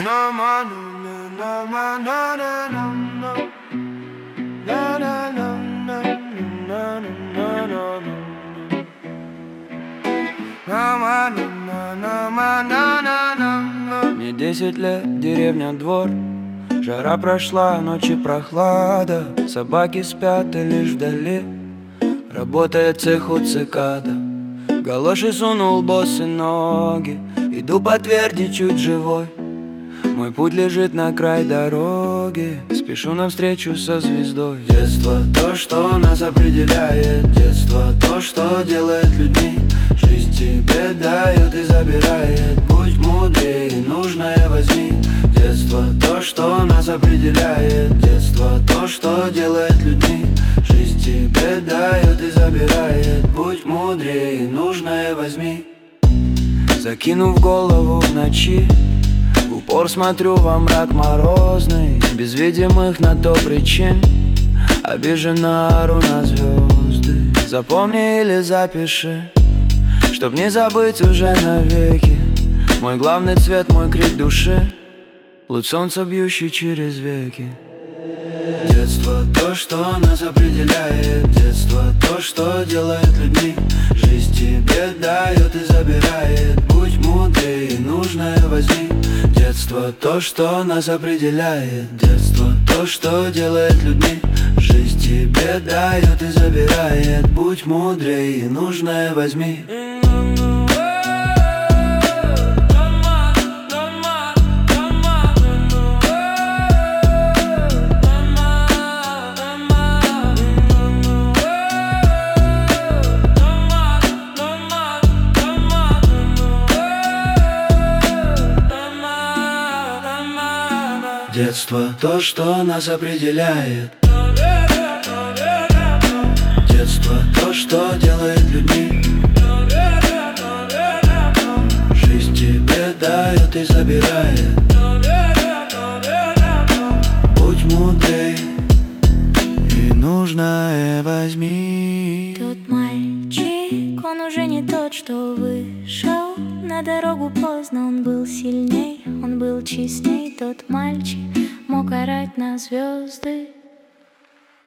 Мне 10 лет, деревня, двор. Жара прошла, ночи прохлада. Собаки спят и лишь вдали работает цех у цикада. Галоши сунул босые ноги. Иду по тверди чуть живой. Мой путь лежит на край дороги. Спешу навстречу со звездой. Детство — то, что нас определяет. Детство — то, что делает людьми. Жизнь тебе дает и забирает. Будь мудрее, нужное возьми. Детство — то, что нас определяет. Детство — то, что делает людьми. Жизнь тебе дает и забирает. Будь мудрее, нужное возьми. Закинув голову в ночи, в упор смотрю во мрак морозный. Без видимых на то причин обиженно ору на звезды. Запомни или запиши, чтоб не забыть уже навеки. Мой главный цвет, мой крик души, луч солнца, бьющий через веки. Детство — то, что нас определяет. Детство — то, что делает людьми. Жизнь тебе дает и забирает. Будь мудрее, нужное возьми. Детство — то, что нас определяет. Детство — то, что делает людьми. Жизнь тебе дает и забирает. Будь мудрее, нужное возьми. Детство — то, что нас определяет. Детство — то, что делает людьми. Жизнь тебе дает и забирает. Будь мудрей и нужное возьми. Тот мальчик, он уже не тот, что вышел на дорогу поздно. Он был сильней, он был честней. Тот мальчик мог орать на звезды.